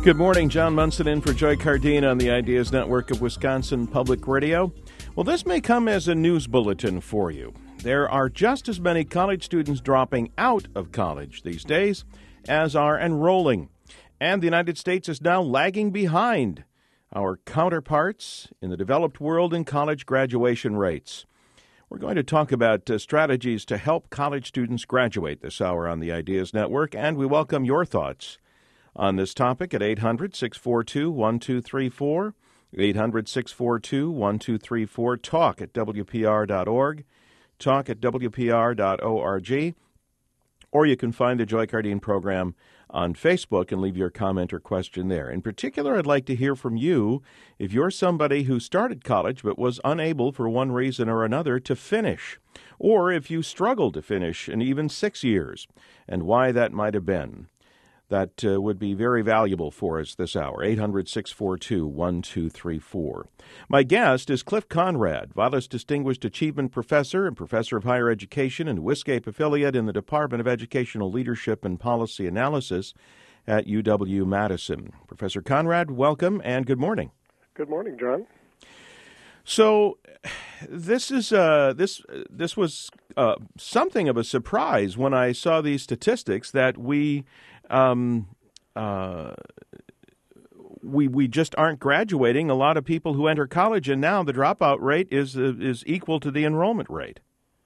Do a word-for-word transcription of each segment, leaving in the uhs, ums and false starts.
Good morning, John Munson in for Joy Cardine on the Ideas Network of Wisconsin Public Radio. Well, this may come as a news bulletin for you. There are just as many college students dropping out of college these days as are enrolling. And the United States is now lagging behind our counterparts in the developed world in college graduation rates. We're going to talk about uh, strategies to help college students graduate this hour on the Ideas Network, and we welcome your thoughts on this topic at eight hundred, six four two, one two three four, eight hundred, six four two, one two three four, talk at W P R dot org, talk at W P R dot org, or you can find the Joy Cardine program on Facebook and leave your comment or question there. In particular, I'd like to hear from you if you're somebody who started college but was unable for one reason or another to finish, or if you struggled to finish in even six years, and why that might have been. That uh, would be very valuable for us this hour, eight hundred, six four two, one two three four. My guest is Cliff Conrad, Vilas Distinguished Achievement Professor and Professor of Higher Education and WISCAPE Affiliate in the Department of Educational Leadership and Policy Analysis at U W-Madison. Professor Conrad, welcome and good morning. Good morning, John. So this is uh, this this was uh, something of a surprise when I saw these statistics that we um, uh, we we just aren't graduating a lot of people who enter college, and now the dropout rate is uh, is equal to the enrollment rate.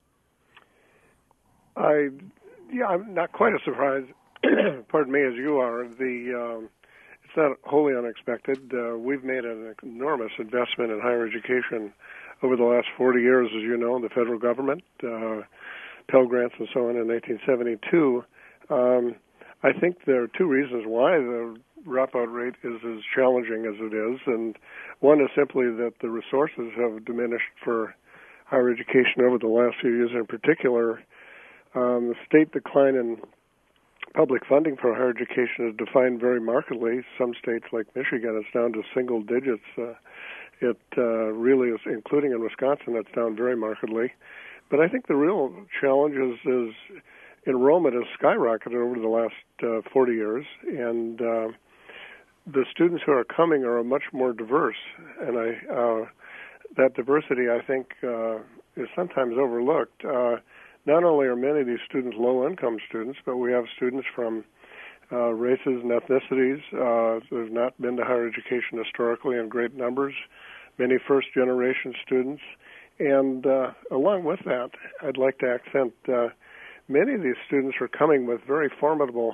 I yeah, I'm not quite as surprised. Pardon me, as you are. The um, It's not wholly unexpected. Uh, we've made an enormous investment in higher education over the last forty years, as you know, the federal government, uh, Pell Grants and so on in nineteen seventy-two. Um, I think there are two reasons why the dropout rate is as challenging as it is, and one is simply that the resources have diminished for higher education over the last few years. In particular, um, the state decline in public funding for higher education is defined very markedly. Some states like Michigan, it's down to single digits. Uh, it uh, really is, including in Wisconsin, it's down very markedly. But I think the real challenge is, is enrollment has skyrocketed over the last uh, forty years, and uh, the students who are coming are much more diverse. And I, uh, that diversity, I think, uh, is sometimes overlooked. Uh, Not only are many of these students low-income students, but we have students from uh, races and ethnicities uh, that have not been to higher education historically in great numbers, many first-generation students. And uh, along with that, I'd like to accent uh, many of these students are coming with very formidable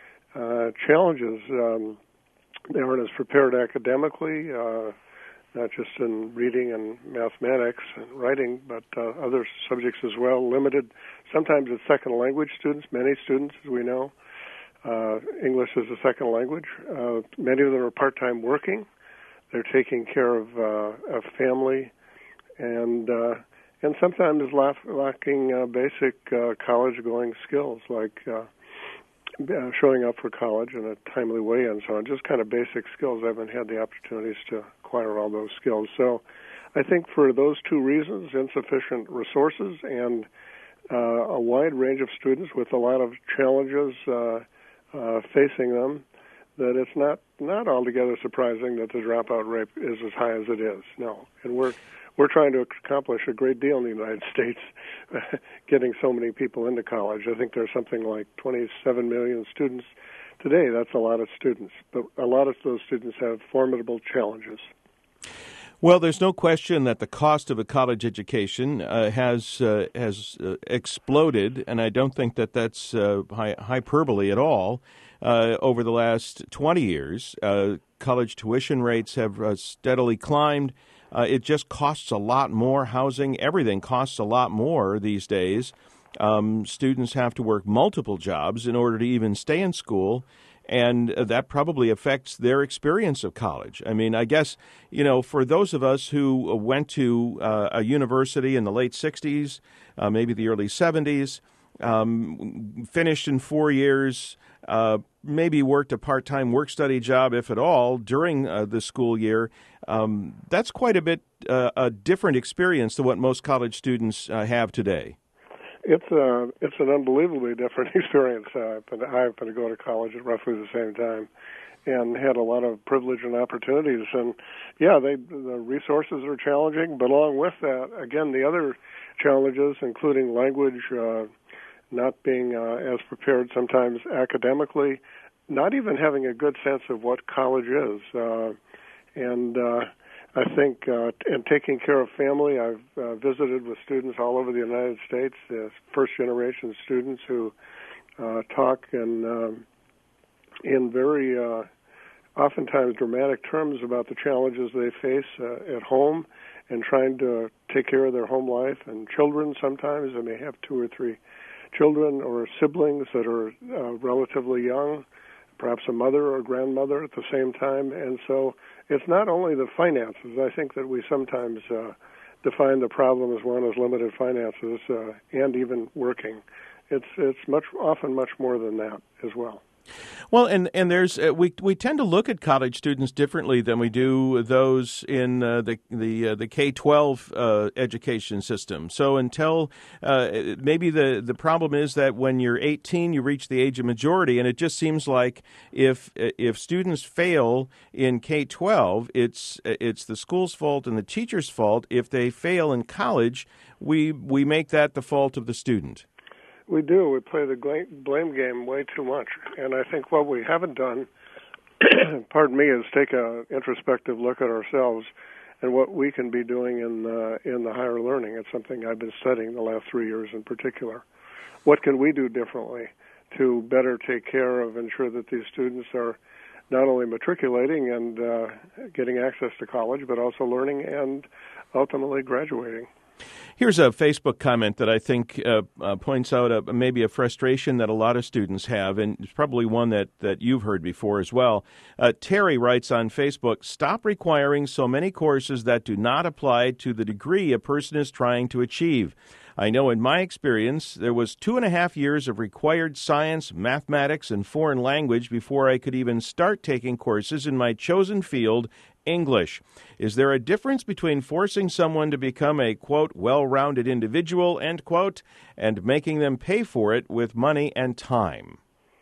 uh, challenges. Um, they aren't as prepared academically, uh, not just in reading and mathematics and writing, but uh, other subjects as well, limited. Sometimes it's second language students, many students, as we know. Uh, English is a second language. Uh, many of them are part-time working. They're taking care of, uh, of family, and uh, and sometimes lack, lacking uh, basic uh, college-going skills like uh, Uh, showing up for college in a timely way and so on, just kind of basic skills. I haven't had the opportunities to acquire all those skills. So I think for those two reasons, insufficient resources and uh, a wide range of students with a lot of challenges uh, uh, facing them, that it's not, not altogether surprising that the dropout rate is as high as it is. No, and we're We're trying to accomplish a great deal in the United States, getting so many people into college. I think there's something like twenty-seven million students today. That's a lot of students, but a lot of those students have formidable challenges. Well, there's no question that the cost of a college education uh, has uh, has uh, exploded, and I don't think that that's uh, hy- hyperbole at all. Uh, over the last twenty years, uh, college tuition rates have uh, steadily climbed. Uh, it just costs a lot more. Housing, everything costs a lot more these days. Um, students have to work multiple jobs in order to even stay in school, and that probably affects their experience of college. I mean, I guess, you know, for those of us who went to uh, a university in the late sixties, uh, maybe the early seventies, um, finished in four years, uh, maybe worked a part-time work-study job, if at all, during uh, the school year, um, that's quite a bit uh, a different experience than what most college students uh, have today. It's uh, it's an unbelievably different experience. Uh, but I happened to go to college at roughly the same time, and had a lot of privilege and opportunities. And yeah, they the resources are challenging, but along with that, again, the other challenges, including language, uh, not being uh, as prepared sometimes academically, not even having a good sense of what college is, uh, and. Uh, I think, uh, and taking care of family, I've uh, visited with students all over the United States, uh, first-generation students who uh, talk in, um, in very, uh, oftentimes dramatic terms about the challenges they face uh, at home and trying to take care of their home life. And children, sometimes they may have two or three children or siblings that are uh, relatively young, perhaps a mother or grandmother at the same time. And so it's not only the finances. I think that we sometimes uh, define the problem as one as limited finances uh, and even working. It's it's much often much more than that as well. Well, and and there's uh, we we tend to look at college students differently than we do those in uh, the the uh, the K twelve uh, education system. So until uh, maybe the the problem is that when you're eighteen, you reach the age of majority, and it just seems like if if students fail in K twelve, it's it's the school's fault and the teacher's fault. If they fail in college, we we make that the fault of the student. We do. We play the blame game way too much. And I think what we haven't done, pardon me, is take an introspective look at ourselves and what we can be doing in the, in the higher learning. It's something I've been studying the last three years in particular. What can we do differently to better take care of, ensure that these students are not only matriculating and uh, getting access to college, but also learning and ultimately graduating? Here's a Facebook comment that I think uh, uh, points out a, maybe a frustration that a lot of students have, and it's probably one that, that you've heard before as well. Uh, Terry writes on Facebook, "Stop requiring so many courses that do not apply to the degree a person is trying to achieve. I know in my experience there was two and a half years of required science, mathematics, and foreign language before I could even start taking courses in my chosen field, English. Is there a difference between forcing someone to become a, quote, well-rounded individual, end quote, and making them pay for it with money and time?"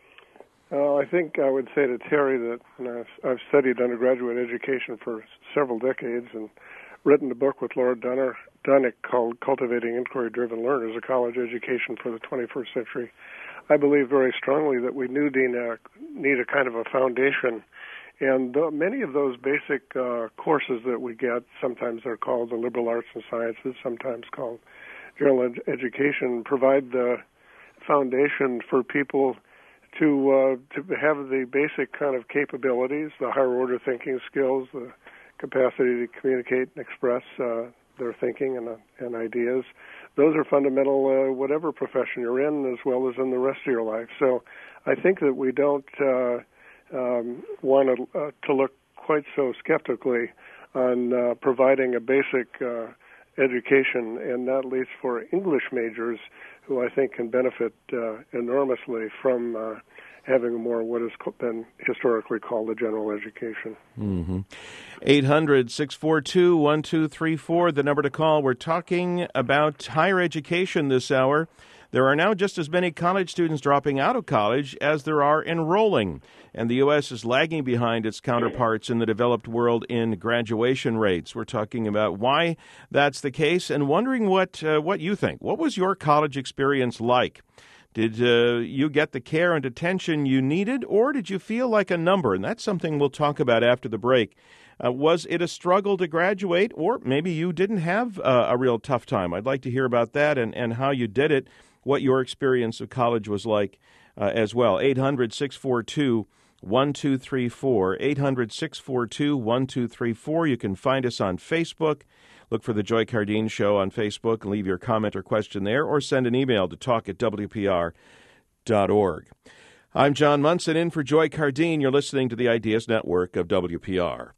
Uh, I think I would say to Terry that you know, I've studied undergraduate education for several decades and written a book with Laura Dunner, Dunnick called Cultivating Inquiry-Driven Learners, a college education for the twenty-first century. I believe very strongly that we do need a, need a kind of a foundation. And uh, many of those basic uh, courses that we get, sometimes they're called the liberal arts and sciences, sometimes called general ed- education, provide the foundation for people to uh, to have the basic kind of capabilities, the higher order thinking skills, the capacity to communicate and express uh, their thinking and, uh, and ideas. Those are fundamental, uh, whatever profession you're in, as well as in the rest of your life. So I think that we don't uh, um, want to, uh, to look quite so skeptically on uh, providing a basic uh, education, and not least for English majors, who I think can benefit uh, enormously from uh, having more what has been historically called a general education. Mm-hmm. eight hundred, six four two, one two three four, the number to call. We're talking about higher education this hour. There are now just as many college students dropping out of college as there are enrolling, and the U S is lagging behind its counterparts in the developed world in graduation rates. We're talking about why that's the case and wondering what uh, what you think. What was your college experience like? Did uh, you get the care and attention you needed, or did you feel like a number? And that's something we'll talk about after the break. Uh, was it a struggle to graduate, or maybe you didn't have uh, a real tough time? I'd like to hear about that and, and how you did it, what your experience of college was like uh, as well. eight hundred, six four two, one two three four, eight hundred, six four two, one two three four. You can find us on Facebook. Look for The Joy Cardeen Show on Facebook and leave your comment or question there, or send an email to talk at W P R dot org. I'm John Munson in for Joy Cardeen. You're listening to the Ideas Network of W P R.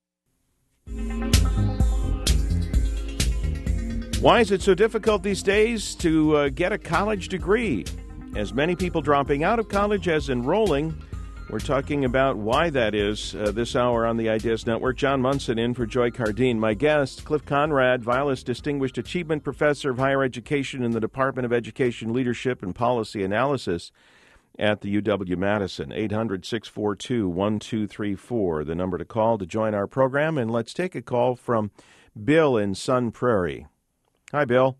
Why is it so difficult these days to uh, get a college degree? As many people dropping out of college as enrolling, We're talking about why that is uh, this hour on the Ideas Network. John Munson in for Joy Cardine. My guest, Cliff Conrad, Vilas Distinguished Achievement Professor of Higher Education in the Department of Education Leadership and Policy Analysis at the U W-Madison. eight hundred, six four two, one two three four, the number to call to join our program. And let's take a call from Bill in Sun Prairie. Hi, Bill.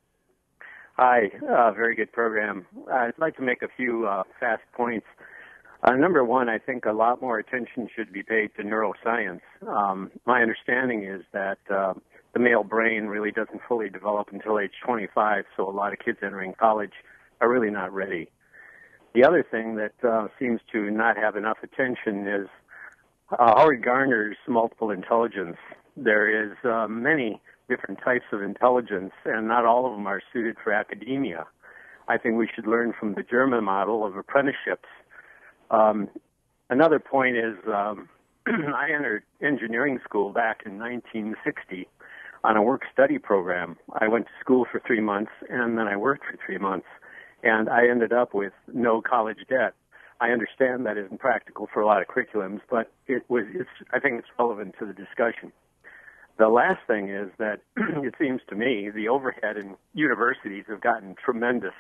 Hi, uh, very good program. I'd like to make a few uh, fast points. Uh, number one, I think a lot more attention should be paid to neuroscience. Um, my understanding is that uh, the male brain really doesn't fully develop until age twenty-five, so a lot of kids entering college are really not ready. The other thing that uh, seems to not have enough attention is uh, Howard Gardner's multiple intelligence. There is uh, many different types of intelligence, and not all of them are suited for academia. I think we should learn from the German model of apprenticeships. Um, another point is um, I entered engineering school back in nineteen sixty on a work-study program. I went to school for three months, and then I worked for three months, and I ended up with no college debt. I understand that isn't practical for a lot of curriculums, but it was. It's, I think it's relevant to the discussion. The last thing is that it seems to me the overhead in universities have gotten tremendous,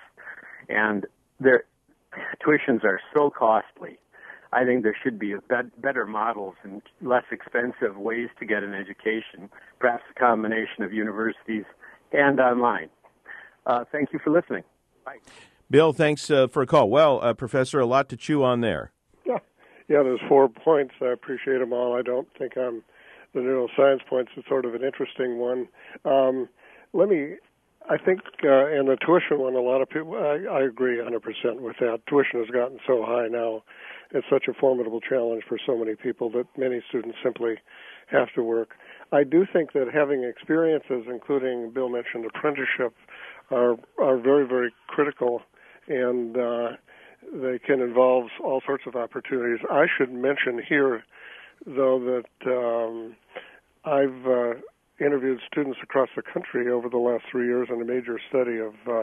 and their tuitions are so costly. I think there should be a bet- better models and less expensive ways to get an education, perhaps a combination of universities and online. Uh, thank you for listening. Bye. Bill, thanks uh, for a call. Well, uh, Professor, a lot to chew on there. Yeah, yeah. There's four points. I appreciate them all. I don't think I'm the neuroscience points is sort of an interesting one. Um, let me, I think, uh, and the tuition one, a lot of people, I, I agree one hundred percent with that. Tuition has gotten so high now. It's such a formidable challenge for so many people that many students simply have to work. I do think that having experiences, including Bill mentioned apprenticeship, are are very, very critical, and uh, they can involve all sorts of opportunities. I should mention here, though, that um, I've uh, interviewed students across the country over the last three years in a major study of uh,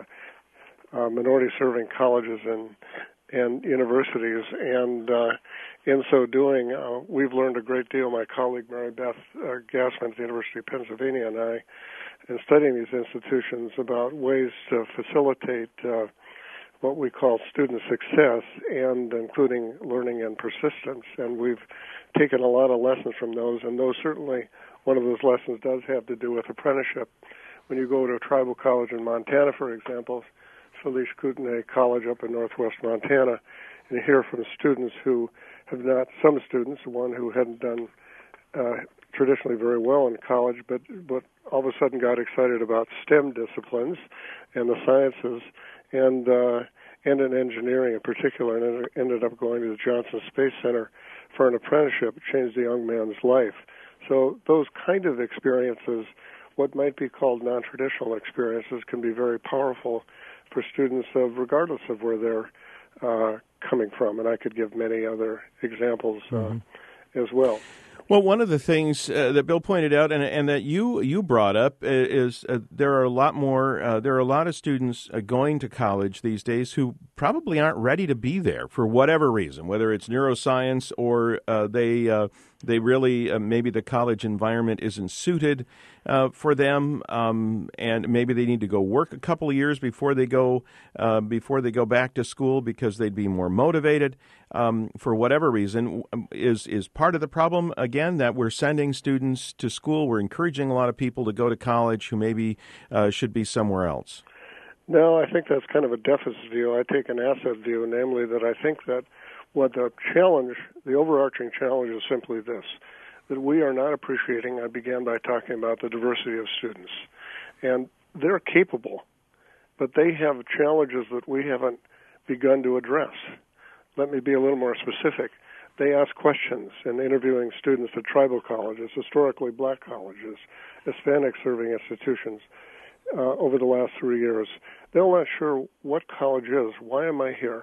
uh, minority-serving colleges and and universities, and uh, in so doing, uh, we've learned a great deal. My colleague Mary Beth uh, Gassman at the University of Pennsylvania and I, in studying these institutions, about ways to facilitate uh, what we call student success, and including learning and persistence. And we've taken a lot of lessons from those, and those certainly, one of those lessons does have to do with apprenticeship. When you go to a tribal college in Montana, for example, Felice Kootenai College up in northwest Montana, and you hear from students who have not, some students, one who hadn't done uh, traditionally very well in college, but, but all of a sudden got excited about STEM disciplines and the sciences, and uh, and in engineering in particular, and ended up going to the Johnson Space Center for an apprenticeship. It changed the young man's life. So those kind of experiences, what might be called non-traditional experiences, can be very powerful for students, of, regardless of where they're uh, coming from. And I could give many other examples uh, mm-hmm. as well. Well, one of the things uh, that Bill pointed out, and, and that you you brought up, is uh, there are a lot more. Uh, there are a lot of students uh, going to college these days who probably aren't ready to be there for whatever reason, whether it's neuroscience or uh, they uh, they really uh, maybe the college environment isn't suited uh, for them, um, and maybe they need to go work a couple of years before they go uh, before they go back to school because they'd be more motivated. Um, for whatever reason, is is part of the problem, again, that we're sending students to school. We're encouraging a lot of people to go to college who maybe uh, should be somewhere else. No, I think that's kind of a deficit view. I take an asset view, namely that I think that what the challenge, the overarching challenge is simply this, that we are not appreciating, I began by talking about the diversity of students. And they're capable, but they have challenges that we haven't begun to address. Let me be a little more specific. They ask questions in interviewing students at tribal colleges, historically black colleges, Hispanic-serving institutions uh, over the last three years. They're not sure what college is. Why am I here?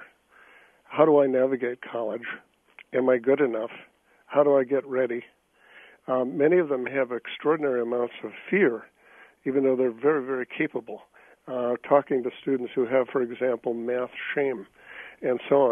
How do I navigate college? Am I good enough? How do I get ready? Um, many of them have extraordinary amounts of fear, even though they're very, very capable. Uh, talking to students who have, for example, math shame and so on.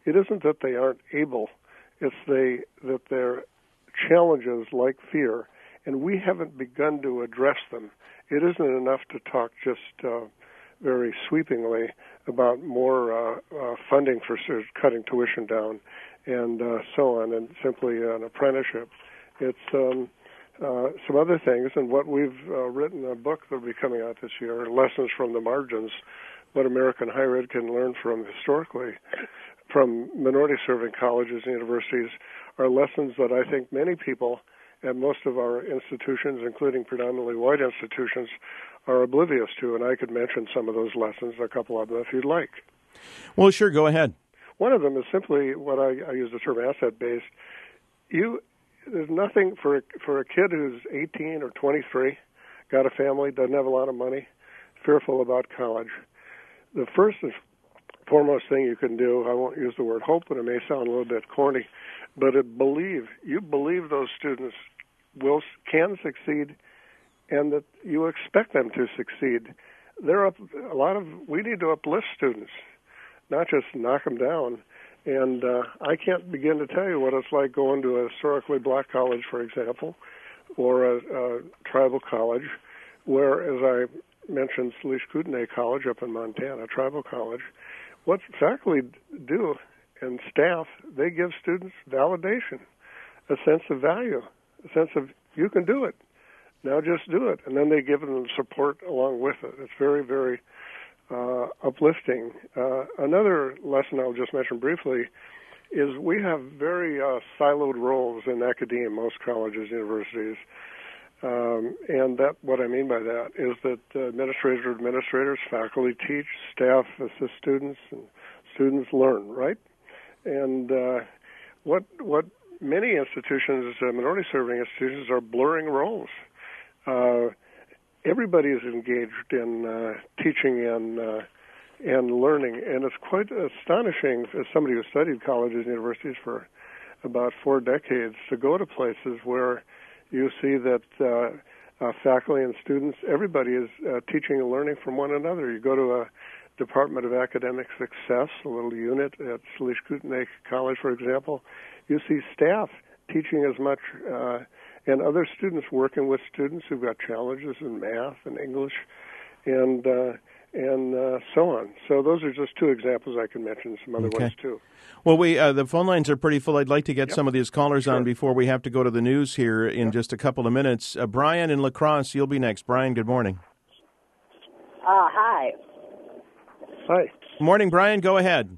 It isn't that they aren't able. It's they that their challenges like fear, and we haven't begun to address them. It isn't enough to talk just uh, very sweepingly about more uh, uh, funding for cutting tuition down and uh, so on, and simply an apprenticeship. It's um, uh, some other things, and what we've uh, written a book that will be coming out this year, Lessons from the Margins, what American higher ed can learn from historically from minority-serving colleges and universities, are lessons that I think many people at most of our institutions, including predominantly white institutions, are oblivious to, and I could mention some of those lessons, a couple of them, if you'd like. Well, sure, go ahead. One of them is simply what I, I use the term asset-based. You, there's nothing for a, for a kid who's eighteen or twenty-three, got a family, doesn't have a lot of money, fearful about college. The first and foremost thing you can do, I won't use the word hope, and it may sound a little bit corny, but it believe. You believe those students will can succeed, and that you expect them to succeed. There are a lot of we need to uplift students, not just knock them down. And uh, I can't begin to tell you what it's like going to a historically black college, for example, or a, a tribal college, where, as I mentioned, Salish Kootenai College up in Montana, tribal college. What faculty do and staff, they give students validation, a sense of value, a sense of you can do it. Now just do it. And then they give them support along with it. It's very, very uh, uplifting. Uh, another lesson I'll just mention briefly is we have very uh, siloed roles in academia, most colleges, universities. Um, and that, what I mean by that is that uh, administrators are administrators, faculty teach, staff assist students, and students learn, right? And uh, what what many institutions, uh, minority-serving institutions, are blurring roles. Uh, everybody is engaged in uh, teaching and uh, and learning, and it's quite astonishing as somebody who studied colleges and universities for about four decades to go to places where you see that uh, uh, faculty and students, everybody is uh, teaching and learning from one another. You go to a Department of Academic Success, a little unit at Salish Kootenai College, for example, you see staff teaching as much uh, and other students working with students who've got challenges in math and English and uh, and uh, so on. So those are just two examples. I can mention some other okay. ones too. Well, we uh, the phone lines are pretty full. I'd like to get yep. some of these callers sure. on before we have to go to the news here in yep. just a couple of minutes. Uh, Brian in La Crosse, you'll be next. Brian, good morning. Uh, hi. Hi. Morning, Brian. Go ahead.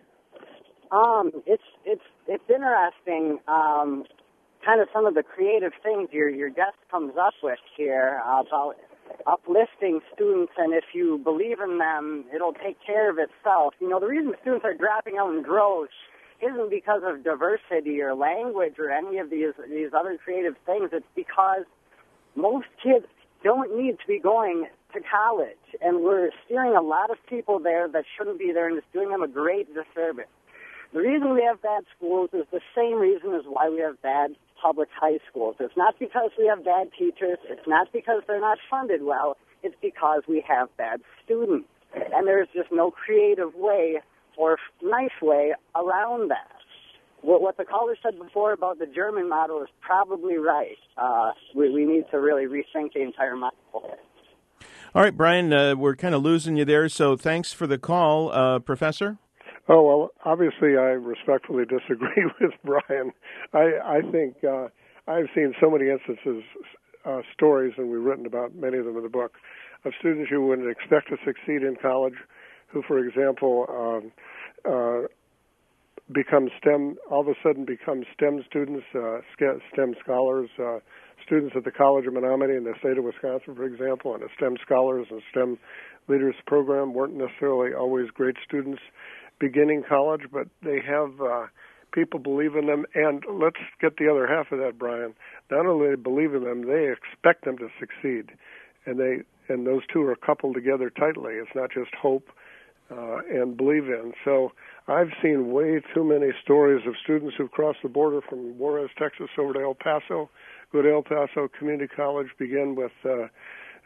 um, it's it's it's interesting. Um, kind of some of the creative things your your guest comes up with here about uplifting students, and if you believe in them, it'll take care of itself. You know, the reason students are dropping out in droves isn't because of diversity or language or any of these these other creative things. It's because most kids don't need to be going to college, and we're steering a lot of people there that shouldn't be there, and it's doing them a great disservice. The reason we have bad schools is the same reason as why we have bad public high schools. It's not because we have bad teachers. It's not because they're not funded well. It's because we have bad students. And there's just no creative way or nice way around that. What, what the caller said before about the German model is probably right. Uh, we, we need to really rethink the entire model. All right, Brian, uh, we're kind of losing you there, so thanks for the call. Uh, Professor? Oh, well, obviously I respectfully disagree with Brian. I, I think uh, I've seen so many instances, uh, stories, and we've written about many of them in the book, of students who wouldn't expect to succeed in college, who, for example, um, uh, become STEM, all of a sudden become STEM students, uh, STEM scholars, uh, students at the College of Menominee in the state of Wisconsin, for example, and the STEM Scholars and STEM Leaders program weren't necessarily always great students beginning college, but they have uh, people believe in them. And let's get the other half of that, Brian. Not only do they believe in them, they expect them to succeed. And they and those two are coupled together tightly. It's not just hope uh, and believe in. So I've seen way too many stories of students who've crossed the border from Juarez, Texas, over to El Paso, go to El Paso Community College, begin with uh,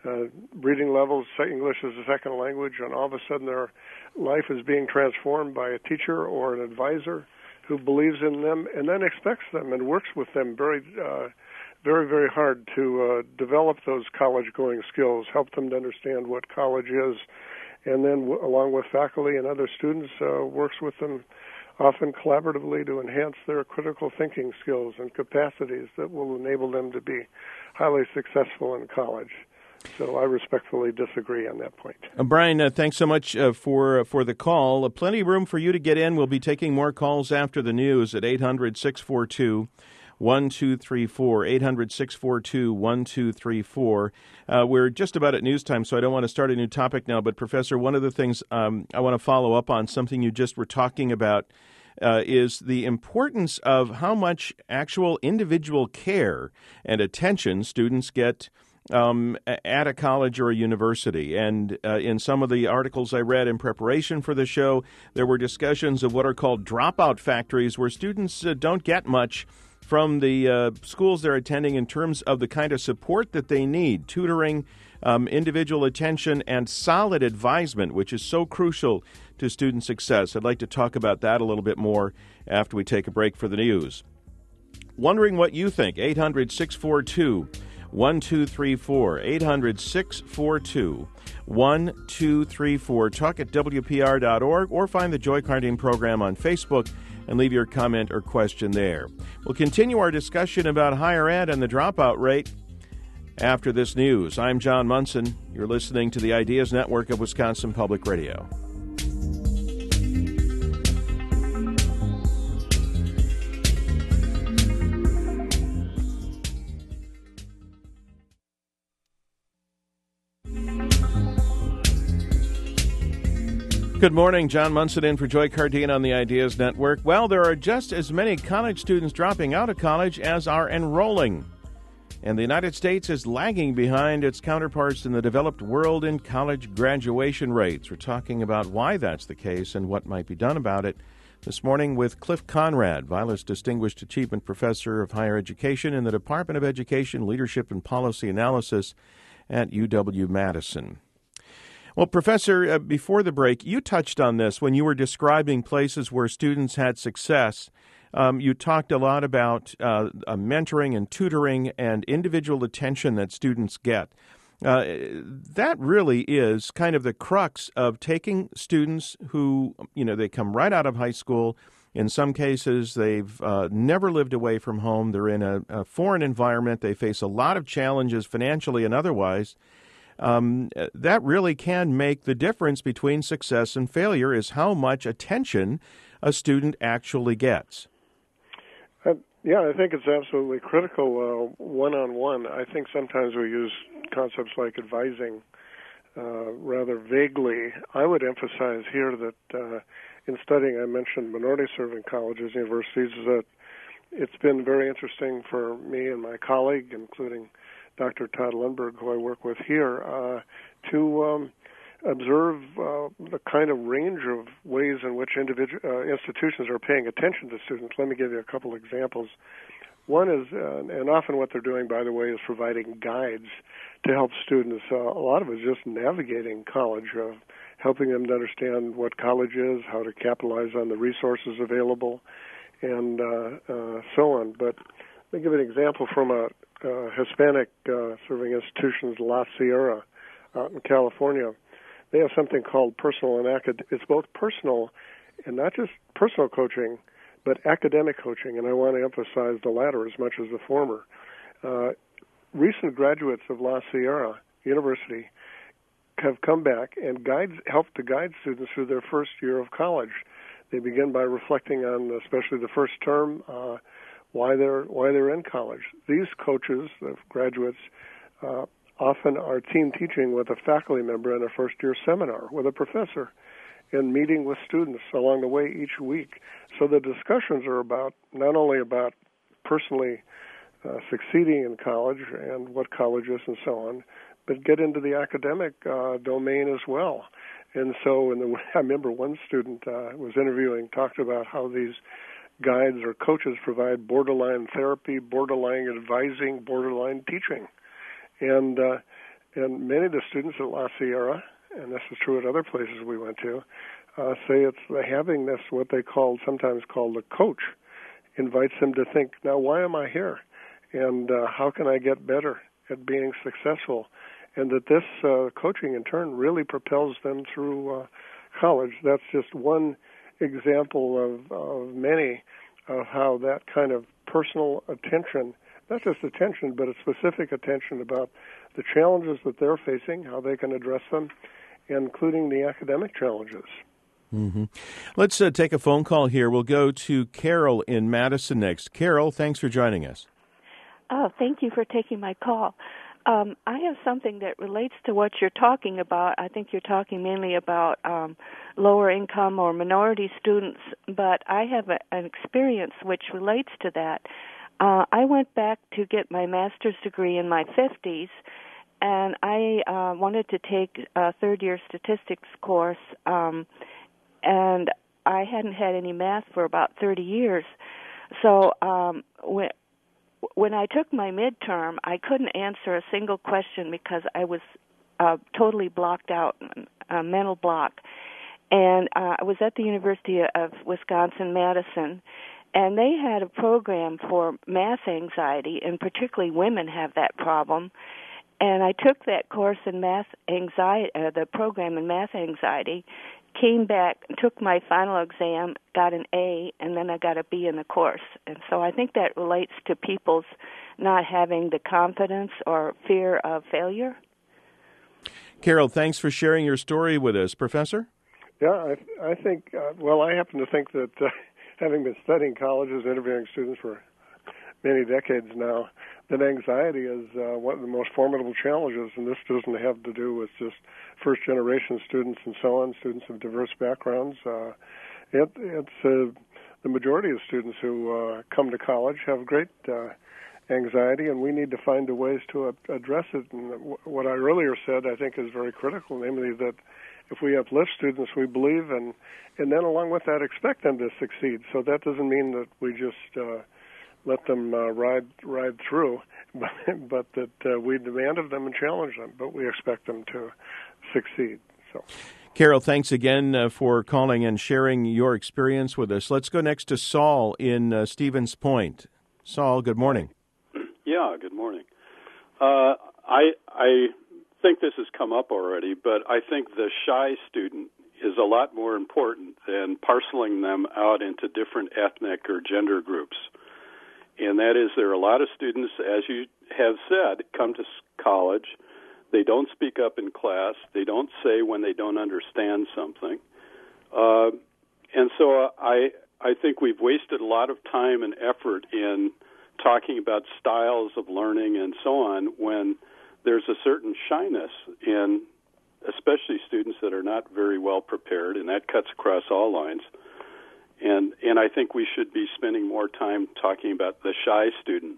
uh, reading levels, English as a second language, and all of a sudden their life is being transformed by a teacher or an advisor who believes in them and then expects them and works with them very, uh, very, very hard to uh, develop those college-going skills, help them to understand what college is, and then w- along with faculty and other students, uh, works with them often collaboratively to enhance their critical thinking skills and capacities that will enable them to be highly successful in college. So I respectfully disagree on that point. Uh, Brian, uh, thanks so much uh, for uh, for the call. Uh, plenty of room for you to get in. We'll be taking more calls after the news at eight hundred, six four two, one two three four, eight hundred, six four two, one two three four. Uh, we're just about at news time, so I don't want to start a new topic now. But, Professor, one of the things um, I want to follow up on, something you just were talking about, uh, is the importance of how much actual individual care and attention students get Um, at a college or a university. And uh, in some of the articles I read in preparation for the show, there were discussions of what are called dropout factories, where students uh, don't get much from the uh, schools they're attending in terms of the kind of support that they need, tutoring, um, individual attention, and solid advisement, which is so crucial to student success. I'd like to talk about that a little bit more after we take a break for the news. Wondering what you think, eight hundred, six four two, one two three four, eight hundred, six four two, one two three four. Talk at W P R dot org or find the Joy Cardine program on Facebook and leave your comment or question there. We'll continue our discussion about higher ed and the dropout rate after this news. I'm John Munson. You're listening to the Ideas Network of Wisconsin Public Radio. Good morning. John Munson in for Joy Cardine on the Ideas Network. Well, there are just as many college students dropping out of college as are enrolling. And the United States is lagging behind its counterparts in the developed world in college graduation rates. We're talking about why that's the case and what might be done about it this morning with Cliff Conrad, Vilas Distinguished Achievement Professor of Higher Education in the Department of Education, Leadership and Policy Analysis at U W-Madison. Well, Professor, uh, before the break, you touched on this when you were describing places where students had success. Um, you talked a lot about uh, uh, mentoring and tutoring and individual attention that students get. Uh, that really is kind of the crux of taking students who, you know, they come right out of high school. In some cases, they've uh, never lived away from home. They're in a, a foreign environment. They face a lot of challenges financially and otherwise. Um, that really can make the difference between success and failure, is how much attention a student actually gets. Uh, yeah, I think it's absolutely critical, uh, one-on-one. I think sometimes we use concepts like advising uh, rather vaguely. I would emphasize here that uh, in studying, I mentioned minority-serving colleges and universities, that it's been very interesting for me and my colleague, including Doctor Todd Lundberg, who I work with here, uh, to um, observe uh, the kind of range of ways in which individual uh, institutions are paying attention to students. Let me give you a couple examples. One is, uh, and often what they're doing, by the way, is providing guides to help students. Uh, a lot of it is just navigating college, uh, helping them to understand what college is, how to capitalize on the resources available, and uh, uh, so on. But let me give an example from a Uh, Hispanic uh, serving institutions, La Sierra, out in California. They have something called personal and acad. It's both personal and not just personal coaching, but academic coaching, and I want to emphasize the latter as much as the former. Uh, recent graduates of La Sierra University have come back and guides, help to guide students through their first year of college. They begin by reflecting on especially the first term, uh, why they're why they're in college. These coaches, the graduates, uh, often are team teaching with a faculty member in a first-year seminar with a professor and meeting with students along the way each week. So the discussions are about not only about personally uh, succeeding in college and what college is and so on, but get into the academic uh, domain as well. And so in the, I remember one student uh, was interviewing, talked about how these guides or coaches provide borderline therapy, borderline advising, borderline teaching. And uh, And many of the students at La Sierra, and this is true at other places we went to, uh, say it's having this, what they call, sometimes called a coach, invites them to think, now why am I here? And uh, how can I get better at being successful? And that this uh, coaching, in turn, really propels them through uh, college. That's just one example of, of many of how that kind of personal attention, not just attention, but a specific attention about the challenges that they're facing, how they can address them, including the academic challenges. Mm-hmm. Let's uh, take a phone call here. We'll go to Carol in Madison next. Carol, thanks for joining us. Oh, thank you for taking my call. Um, I have something that relates to what you're talking about. I think you're talking mainly about um, lower income or minority students, but I have a, an experience which relates to that. Uh, I went back to get my master's degree in my fifties, and I uh, wanted to take a third-year statistics course, um, and I hadn't had any math for about thirty years. So um, when When I took my midterm, I couldn't answer a single question because I was uh, totally blocked out, a mental block. And uh, I was at the University of Wisconsin-Madison, and they had a program for math anxiety, and particularly women have that problem. And I took that course in math anxiety, uh, the program in math anxiety, came back, took my final exam, got an A, and then I got a B in the course. And so I think that relates to people's not having the confidence or fear of failure. Carol, thanks for sharing your story with us. Professor? Yeah, I, I think, uh, well, I happen to think that uh, having been studying colleges, interviewing students for many decades now, that anxiety is uh, one of the most formidable challenges, and this doesn't have to do with just first-generation students and so on, students of diverse backgrounds. Uh, it, it's uh, the majority of students who uh, come to college have great uh, anxiety, and we need to find the ways to uh, address it. And w- what I earlier said, I think, is very critical, namely that if we uplift students, we believe, and, and then along with that, expect them to succeed. So that doesn't mean that we just uh, let them uh, ride ride through, but, but that uh, we demand of them and challenge them, but we expect them to succeed. So, Carol, thanks again uh, for calling and sharing your experience with us. Let's go next to Saul in uh, Stevens Point. Saul, good morning. Yeah, good morning. Uh, I I think this has come up already, but I think the shy student is a lot more important than parceling them out into different ethnic or gender groups. And that is, there are a lot of students, as you have said, come to college. They don't speak up in class. They don't say when they don't understand something. Uh, and so I I think we've wasted a lot of time and effort in talking about styles of learning and so on when there's a certain shyness in especially students that are not very well prepared, and that cuts across all lines. And and I think we should be spending more time talking about the shy student.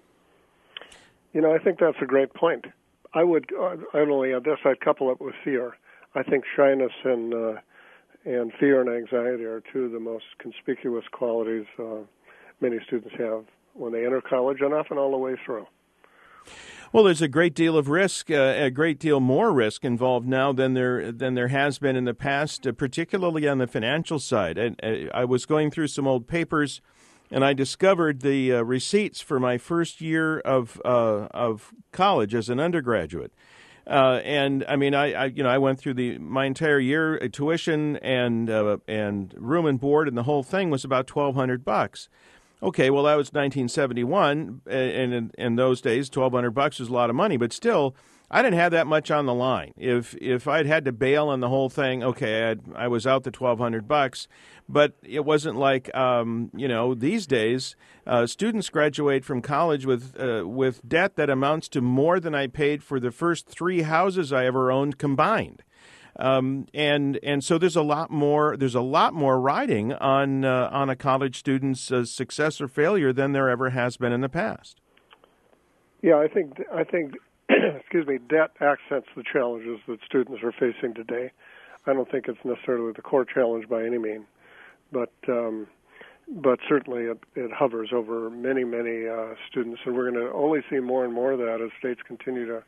You know, I think that's a great point. I would, uh, I'd only add this, I'd couple it with fear. I think shyness and uh, and fear and anxiety are two of the most conspicuous qualities uh, many students have when they enter college and often all the way through. Well, there's a great deal of risk, uh, a great deal more risk involved now than there than there has been in the past, uh, particularly on the financial side. And uh, I was going through some old papers, and I discovered the uh, receipts for my first year of uh, of college as an undergraduate. Uh, and I mean, I, I you know I went through the my entire year uh, tuition and uh, and room and board, and the whole thing was about twelve hundred bucks. Okay, well, that was nineteen seventy-one, and in, in those days, twelve hundred bucks was a lot of money. But still, I didn't have that much on the line. If if I'd had to bail on the whole thing, okay, I'd, I was out the twelve hundred bucks. But it wasn't like um, you know these days, uh, students graduate from college with uh, with debt that amounts to more than I paid for the first three houses I ever owned combined. Um, and and so there's a lot more there's a lot more riding on uh, on a college student's uh, success or failure than there ever has been in the past. Yeah, I think I think excuse me, debt accents the challenges that students are facing today. I don't think it's necessarily the core challenge by any means, but um, but certainly it, it hovers over many many uh, students, and we're going to only see more and more of that as states continue to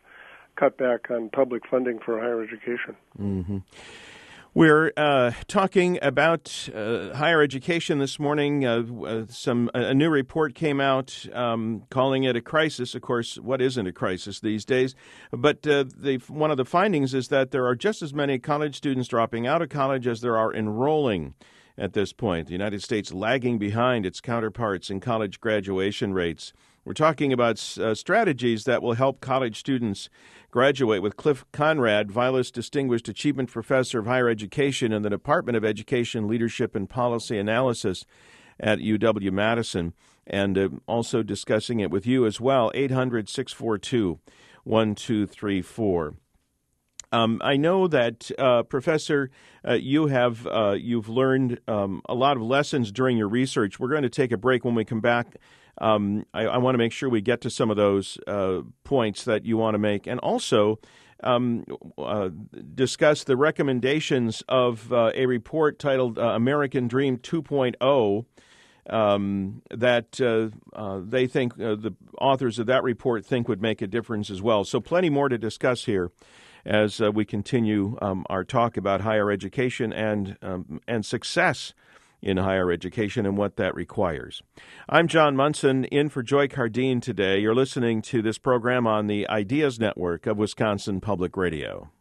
cut back on public funding for higher education. Mm-hmm. We're uh, talking about uh, higher education this morning. Uh, uh, some a new report came out um, calling it a crisis. Of course, what isn't a crisis these days? But uh, the, one of the findings is that there are just as many college students dropping out of college as there are enrolling at this point. The United States lagging behind its counterparts in college graduation rates. We're talking about uh, strategies that will help college students graduate with Cliff Conrad, Vilas Distinguished Achievement Professor of Higher Education in the Department of Education, Leadership, and Policy Analysis at U W-Madison, and uh, also discussing it with you as well, eight hundred, six four two, one two three four. Um, I know that, uh, Professor, uh, you have uh, you've learned um, a lot of lessons during your research. We're going to take a break. When we come back, um, I, I want to make sure we get to some of those uh, points that you want to make, and also um, uh, discuss the recommendations of uh, a report titled uh, American Dream two point oh. Um, that uh, uh, they think uh, the authors of that report think would make a difference as well. So plenty more to discuss here as uh, we continue um, our talk about higher education and um, and success in higher education and what that requires. I'm John Munson, in for Joy Cardine today. You're listening to this program on the Ideas Network of Wisconsin Public Radio.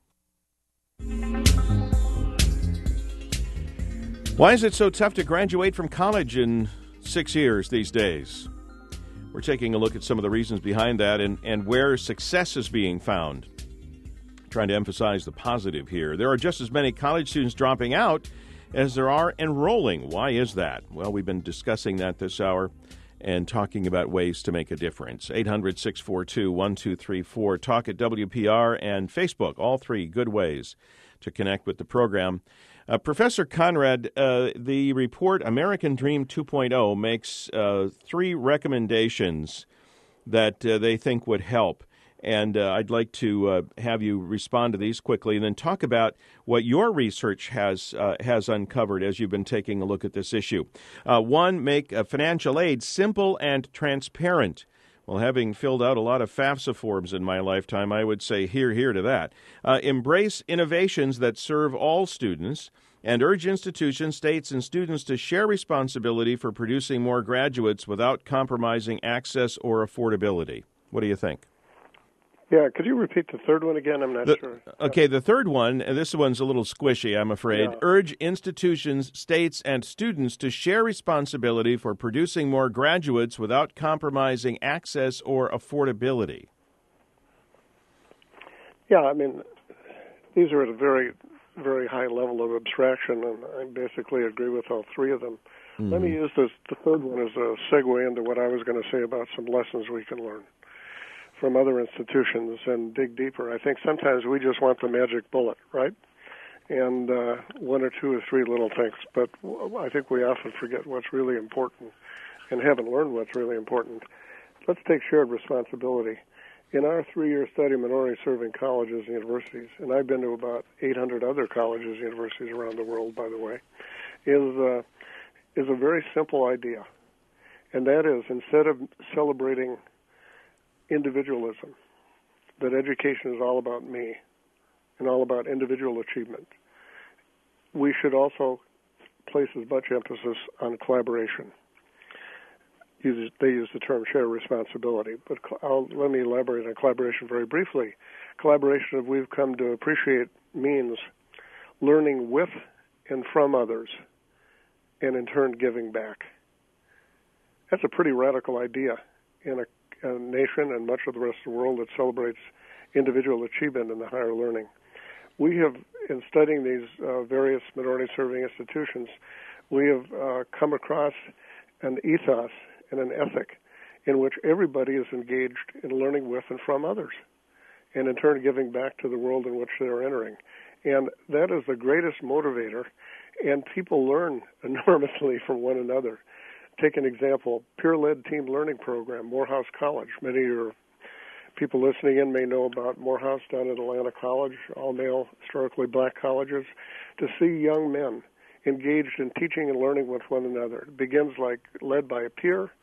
Why is it so tough to graduate from college in six years these days? We're taking a look at some of the reasons behind that and, and where success is being found. Trying to emphasize the positive here. There are just as many college students dropping out as there are enrolling. Why is that? Well, we've been discussing that this hour and talking about ways to make a difference. eight hundred, six four two, one two three four. Talk at W P R and Facebook. All three good ways to connect with the program. Uh, Professor Conrad, uh, the report American Dream two point oh makes uh, three recommendations that uh, they think would help. And uh, I'd like to uh, have you respond to these quickly and then talk about what your research has uh, has uncovered as you've been taking a look at this issue. Uh, one, make uh, financial aid simple and transparent. Well, having filled out a lot of FAFSA forms in my lifetime, I would say hear, hear to that. Uh, embrace innovations that serve all students and urge institutions, states, and students to share responsibility for producing more graduates without compromising access or affordability. What do you think? Yeah, could you repeat the third one again? I'm not the, sure. Okay, the third one, and this one's a little squishy, I'm afraid. Yeah. Urge institutions, states, and students to share responsibility for producing more graduates without compromising access or affordability. Yeah, I mean, these are at a very, very high level of abstraction, and I basically agree with all three of them. Mm-hmm. Let me use this, the third one as a segue into what I was going to say about some lessons we can learn from other institutions and dig deeper. I think sometimes we just want the magic bullet, right? And uh, one or two or three little things. But I think we often forget what's really important and haven't learned what's really important. Let's take shared responsibility. In our three-year study, minority-serving colleges and universities, and I've been to about eight hundred other colleges and universities around the world, by the way, is, uh, is a very simple idea. And that is, instead of celebrating individualism, that education is all about me and all about individual achievement, we should also place as much emphasis on collaboration. Use, they use the term share responsibility, but I'll, let me elaborate on collaboration very briefly. Collaboration, we've come to appreciate, means learning with and from others, and in turn giving back. That's a pretty radical idea in a a nation and much of the rest of the world that celebrates individual achievement in the higher learning. We have, in studying these uh, various minority-serving institutions, we have uh, come across an ethos and an ethic in which everybody is engaged in learning with and from others, and in turn giving back to the world in which they are entering. And that is the greatest motivator, and people learn enormously from one another. Take an example, peer-led team learning program, Morehouse College. Many of your people listening in may know about Morehouse down at Atlanta College, all-male, historically black colleges. To see young men engaged in teaching and learning with one another. It begins like led by a peer,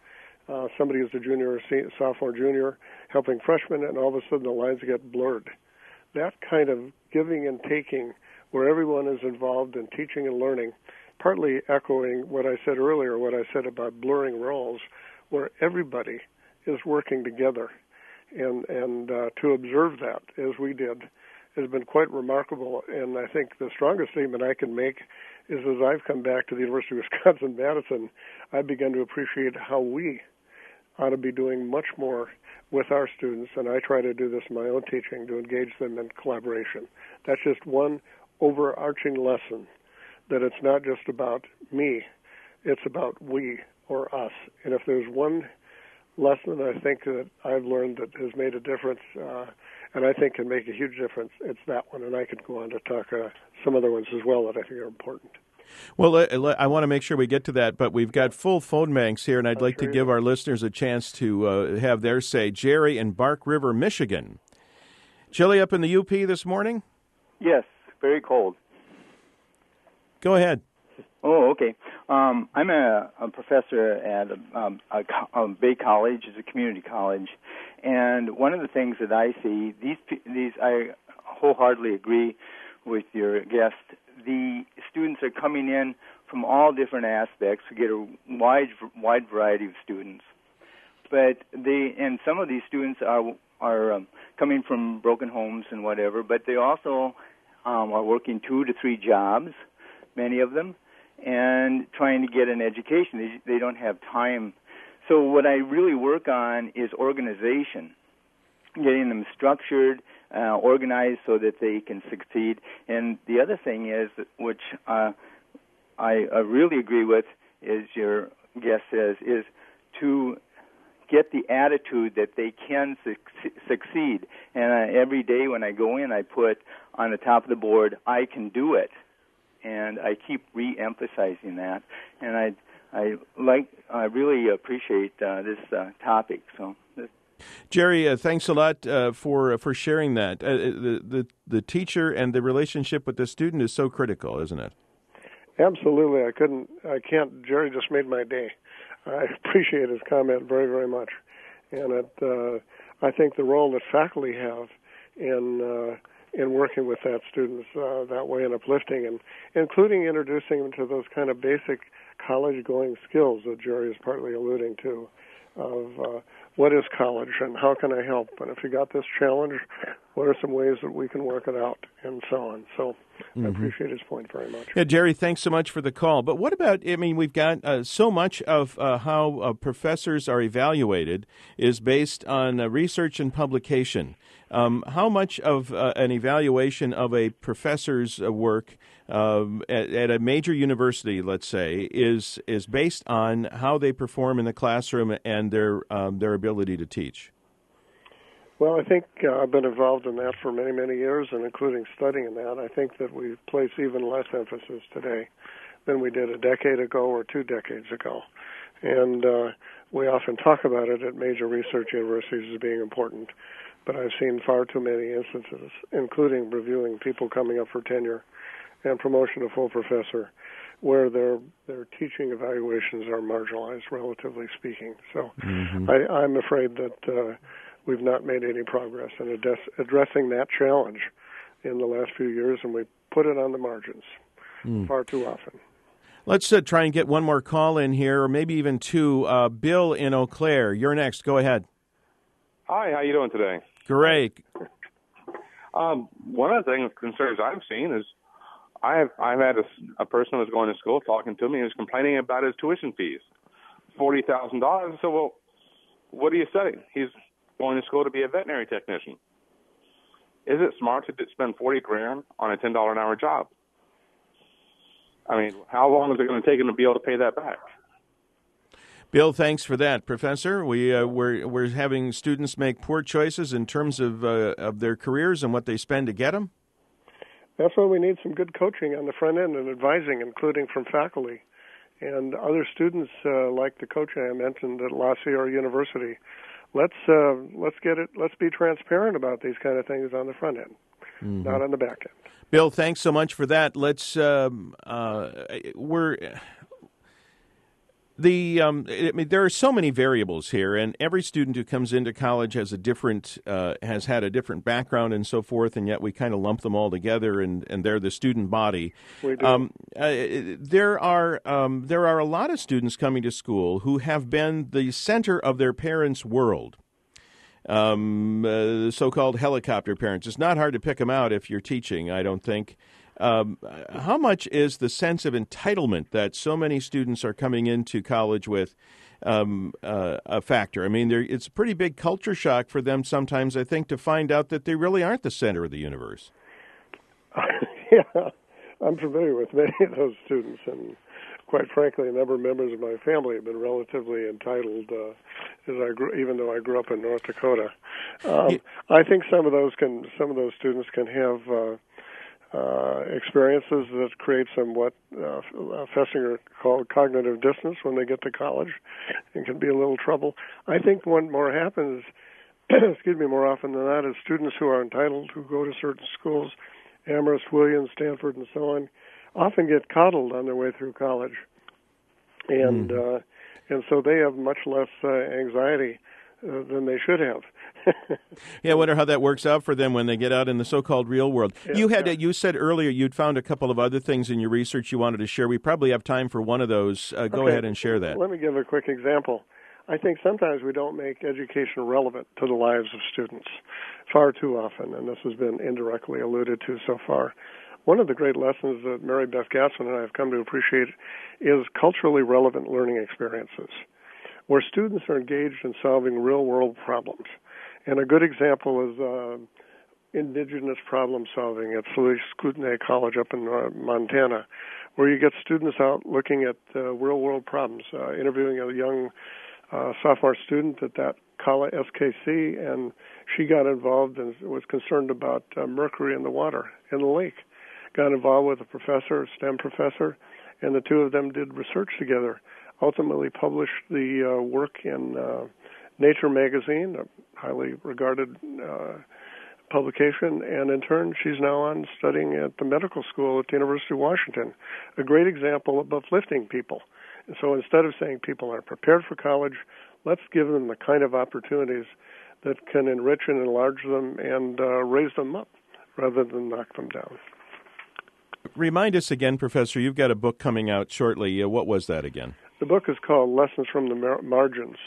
uh, somebody is a junior or se- sophomore, junior, helping freshmen, and all of a sudden the lines get blurred. That kind of giving and taking where everyone is involved in teaching and learning, partly echoing what I said earlier, what I said about blurring roles, where everybody is working together. And, and uh, to observe that, as we did, has been quite remarkable. And I think the strongest statement I can make is as I've come back to the University of Wisconsin-Madison, I've begun to appreciate how we ought to be doing much more with our students, and I try to do this in my own teaching, to engage them in collaboration. That's just one overarching lesson, that it's not just about me, it's about we or us. And if there's one lesson I think that I've learned that has made a difference, uh, and I think can make a huge difference, it's that one. And I could go on to talk uh, some other ones as well that I think are important. Well, I want to make sure we get to that, but we've got full phone banks here, and I'd I'm like sure to give you our listeners a chance to uh, have their say. Jerry in Bark River, Michigan. Chilly up in the U P this morning? Yes, very cold. Go ahead. Oh, okay. Um, I'm a, a professor at a, um, a, a Bay College, it's a community college, and one of the things that I see, these these I wholeheartedly agree with your guest. The students are coming in from all different aspects. We get a wide wide variety of students, but they and some of these students are are um, coming from broken homes and whatever, but they also um, are working two to three jobs, many of them, and trying to get an education. They, they don't have time. So what I really work on is organization, getting them structured, uh, organized so that they can succeed. And the other thing is, which uh, I, I really agree with, is your guest says, is to get the attitude that they can su- succeed. And uh, every day when I go in, I put on the top of the board, I can do it. And I keep re-emphasizing that. And I, I like, I really appreciate uh, this uh, topic. So. This Jerry, uh, thanks a lot uh, for uh, for sharing that. Uh, the, the the teacher and the relationship with the student is so critical, isn't it? Absolutely. I couldn't, I can't, Jerry just made my day. I appreciate his comment very, very much. And it, uh, I think the role that faculty have in uh, in working with that students uh, that way and uplifting, and including introducing them to those kind of basic college-going skills that Jerry is partly alluding to, of uh, what is college and how can I help, and if you got this challenge, what are some ways that we can work it out, and so on. So mm-hmm. I appreciate his point very much. Yeah, Jerry, thanks so much for the call. But what about, I mean, we've got uh, so much of uh, how uh, professors are evaluated is based on uh, research and publication. Um, how much of uh, an evaluation of a professor's uh, work uh, at, at a major university, let's say, is is based on how they perform in the classroom and their um, their ability to teach? Well, I think uh, I've been involved in that for many, many years, and including studying that. I think that we place even less emphasis today than we did a decade ago or two decades ago. And uh, we often talk about it at major research universities as being important. But I've seen far too many instances, including reviewing people coming up for tenure and promotion to full professor, where their their teaching evaluations are marginalized, relatively speaking. So mm-hmm. I, I'm afraid that uh, we've not made any progress in ad- addressing that challenge in the last few years, and we put it on the margins mm. far too often. Let's uh, try and get one more call in here, or maybe even two. Uh, Bill in Eau Claire, you're next. Go ahead. Hi, how you doing today? Great. Um, one of the things concerns I've seen is I've I've had a, a person who's going to school talking to me who's complaining about his tuition fees, forty thousand dollars. So, well, what are you studying? He's going to school to be a veterinary technician. Is it smart to spend forty grand on a ten dollar an hour job? I mean, how long is it going to take him to be able to pay that back? Bill, thanks for that, Professor. We uh, we're we're having students make poor choices in terms of uh, of their careers and what they spend to get them. That's why we need some good coaching on the front end and advising, including from faculty and other students, uh, like the coach I mentioned at La Sierra University. Let's uh, let's get it. Let's be transparent about these kind of things on the front end, mm-hmm. not on the back end. Bill, thanks so much for that. Let's um, uh, we're. The um, I mean, there are so many variables here, and every student who comes into college has a different uh, has had a different background and so forth, and yet we kind of lump them all together, and, and they're the student body. We do. Um, uh, there are um, there are a lot of students coming to school who have been the center of their parents' world. Um, uh, so-called helicopter parents. It's not hard to pick them out if you're teaching, I don't think. Um, how much is the sense of entitlement that so many students are coming into college with um, uh, a factor? I mean, it's a pretty big culture shock for them sometimes, I think, to find out that they really aren't the center of the universe. Yeah, I'm familiar with many of those students, and quite frankly, a number of members of my family have been relatively entitled, uh, as I grew, even though I grew up in North Dakota. Um, yeah. I think some of those can, some of those students can have uh, Uh, experiences that create some what uh, Fessinger called cognitive dissonance when they get to college, and can be a little trouble. I think what more happens, excuse me, more often than not, is students who are entitled, who go to certain schools, Amherst, Williams, Stanford, and so on, often get coddled on their way through college, and mm. uh, and so they have much less uh, anxiety uh, than they should have. Yeah, I wonder how that works out for them when they get out in the so-called real world. Yeah, you had, yeah. you said earlier you'd found a couple of other things in your research you wanted to share. We probably have time for one of those. Uh, go okay. ahead and share that. Let me give a quick example. I think sometimes we don't make education relevant to the lives of students far too often, and this has been indirectly alluded to so far. One of the great lessons that Mary Beth Gassman and I have come to appreciate is culturally relevant learning experiences, where students are engaged in solving real-world problems. And a good example is uh, indigenous problem solving at Felice Kootenai College up in uh, Montana, where you get students out looking at uh, real-world problems, uh, interviewing a young uh, sophomore student at that college, S K C, and she got involved and was concerned about uh, mercury in the water in the lake. Got involved with a professor, a STEM professor, and the two of them did research together. Ultimately published the uh, work in uh, Nature magazine, a highly regarded uh, publication, and in turn she's now on studying at the medical school at the University of Washington. A great example of uplifting people. And so instead of saying people aren't prepared for college, let's give them the kind of opportunities that can enrich and enlarge them and uh, raise them up rather than knock them down. Remind us again, Professor, you've got a book coming out shortly. Uh, what was that again? The book is called Lessons from the Mar- Margins,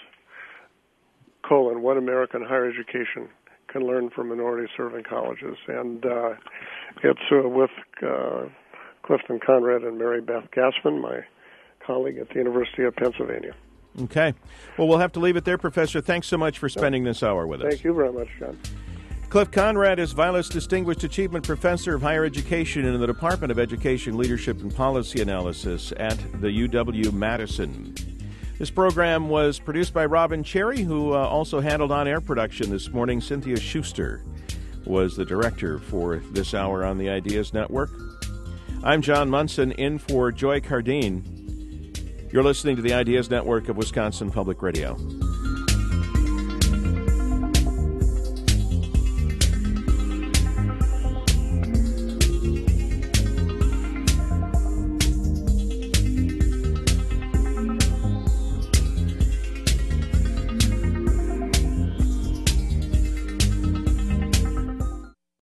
colon, What American Higher Education Can Learn from Minority-Serving Colleges. And uh, it's uh, with uh, Clifton Conrad and Mary Beth Gassman, my colleague at the University of Pennsylvania. Okay. Well, we'll have to leave it there, Professor. Thanks so much for spending this hour with us. Thank you very much, John. Cliff Conrad is Vilas Distinguished Achievement Professor of Higher Education in the Department of Education, Leadership, and Policy Analysis at the U W-Madison. This program was produced by Robin Cherry, who uh, also handled on-air production this morning. Cynthia Schuster was the director for this hour on the Ideas Network. I'm John Munson, in for Joy Cardine. You're listening to the Ideas Network of Wisconsin Public Radio.